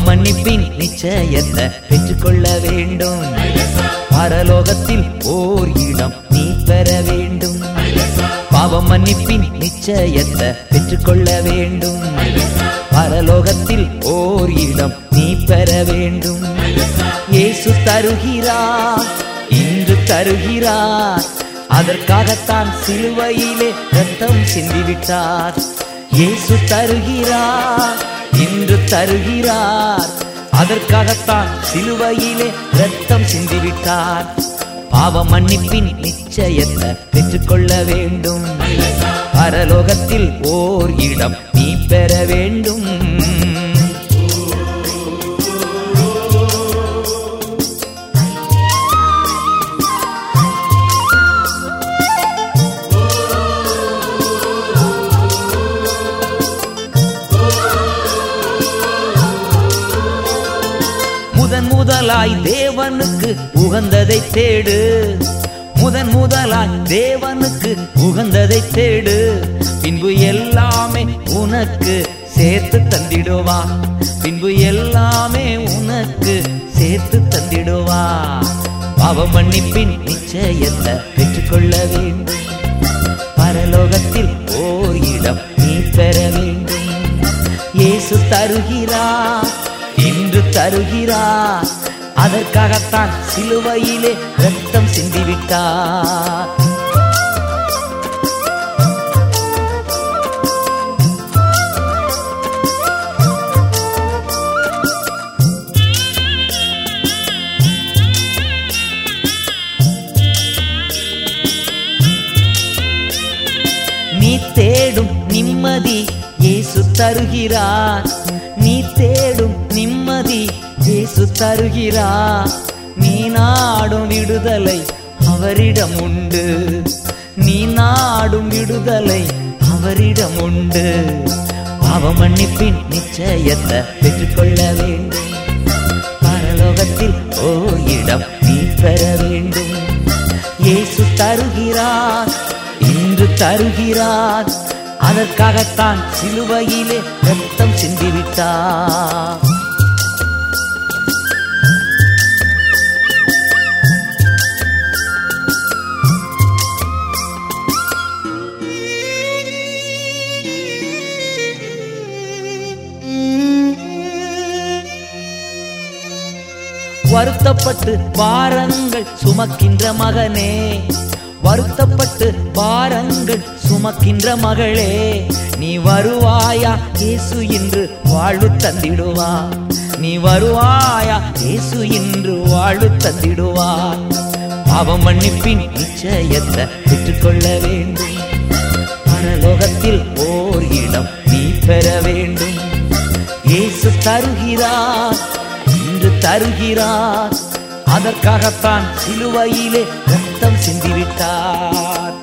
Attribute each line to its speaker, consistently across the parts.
Speaker 1: மன்னிப்பின் நிச்சயத்தை பெற்றுக்கொள்ள வேண்டும். பரலோகத்தில் ஓர் இடம் நீ பெற வேண்டும். பாவ மன்னிப்பின் நிச்சயத்தை பெற்றுக்கொள்ள வேண்டும். பரலோகத்தில் ஓர் இடம் நீ பெற வேண்டும். இயேசு தருகிறார், இன்று தருகிறார். அதற்காகத்தான் சிலுவையிலே இரத்தம் சிந்திவிட்டார். இயேசு தருகிறார், இன்று தருகிறார். அதற்காகத்தான் சிலுவையிலே இரத்தம் சிந்திவிட்டார். பாவ மன்னிப்பின் நிச்சயத்தை பெற்றுக்கொள்ள வேண்டும். பரலோகத்தில் ஓர் இடம் நீ பெற வேண்டும். முதலாய் தேவனுக்கு உகந்ததை தேடு. முதலாய் தேவனுக்கு உகந்ததை தேடு. பின்பு எல்லாமே உனக்கு சேர்த்து தந்திடுவா. பின்பு எல்லாமே உனக்கு சேர்த்து தந்திடுவா. பாவ மன்னிப்பின் நிச்சயத்தை பெற்றுக்கொள்ள வேண்டும். பரலோகத்தில் ஓர் இடம் நீ பெற வேண்டும். இயேசு தருகிறார், இன்று தருகிறார். அதற்காகத்தான் சிலுவையிலே இரத்தம் சிந்திவிட்டார். நீ தேடும் நிம்மதி இயேசு தருகிறார். நீ தேடும் நிம்மதி இயேசு தருகிறார். நீ நாடும் விடுதலை அவரிடம் உண்டு. நீ நாடும் விடுதலை அவரிடம் உண்டு. பாவ மன்னிப்பின் நிச்சயத்தை பெற்றுக்கொள்ள வேண்டும். பரலோகத்தில் ஓர் இடம் நீ பெற வேண்டும். இயேசு தருகிறார், இன்று தருகிறார். அதற்காகத்தான் சிலுவையிலே இரத்தம் சிந்திவிட்டார். வருத்தப்பட்டு பாரங்கள் சுமக்கின்ற மகனே, வருத்தப்பட்டு பாரங்கள் சுமக்கின்ற மகளே, நீ வருவாயா இயேசு இன்று வாழ்வு தந்திடுவா. நீ வருவாயா இயேசு இன்று வாழ்வு தந்திடுவார். பாவ மன்னிப்பின் நிச்சயத்தை பெற்றுக்கொள்ள வேண்டும். பரலோகத்தில் ஓர் இடம் நீ பெற வேண்டும். இயேசு தருகிறார், இன்று தருகிறார். அதற்காகத்தான் சிலுவையிலே இரத்தம் சிந்திவிட்டார்.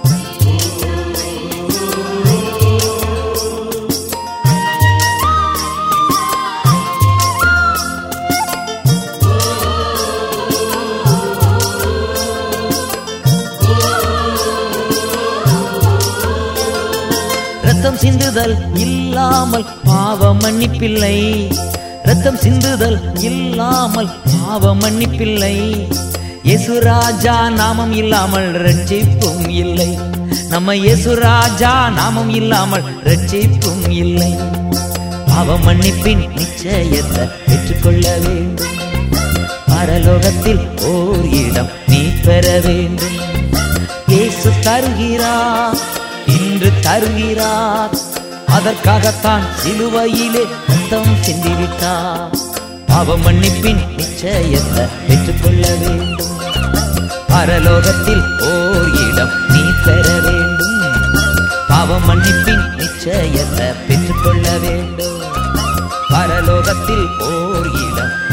Speaker 1: இரத்தம் சிந்துதல் இல்லாமல் பாவ மன்னிப்பில்லை. இரத்தம் சிந்துதல் இல்லாமல் பாவ மன்னிப்பில்லை. இயேசு ராஜா நாமம் இல்லாமல் ரட்சிப்பும் இல்லை. நம்ம இயேசு ராஜா நாமம் இல்லாமல் ரட்சிப்பும் இல்லை. பாவ மன்னிப்பின் நிச்சயத்தை பெற்றுக்கொள்ள வேண்டும். பரலோகத்தில் ஓர் இடம் நீ பெற வேண்டும். இயேசு தருகிறார், இன்று தருகிறார். அதற்காகத்தான் சிலுவையிலே இரத்தம் சிந்திவிட்டார். பாவ மன்னிப்பின் நிச்சயத்தை பெற்றுக்கொள்ள வேண்டும். பரலோகத்தில் ஓர் இடம் நீ பெற வேண்டும். பாவ மன்னிப்பின் நிச்சயத்தை பெற்றுக்கொள்ள வேண்டும். பரலோகத்தில் ஓர் இடம்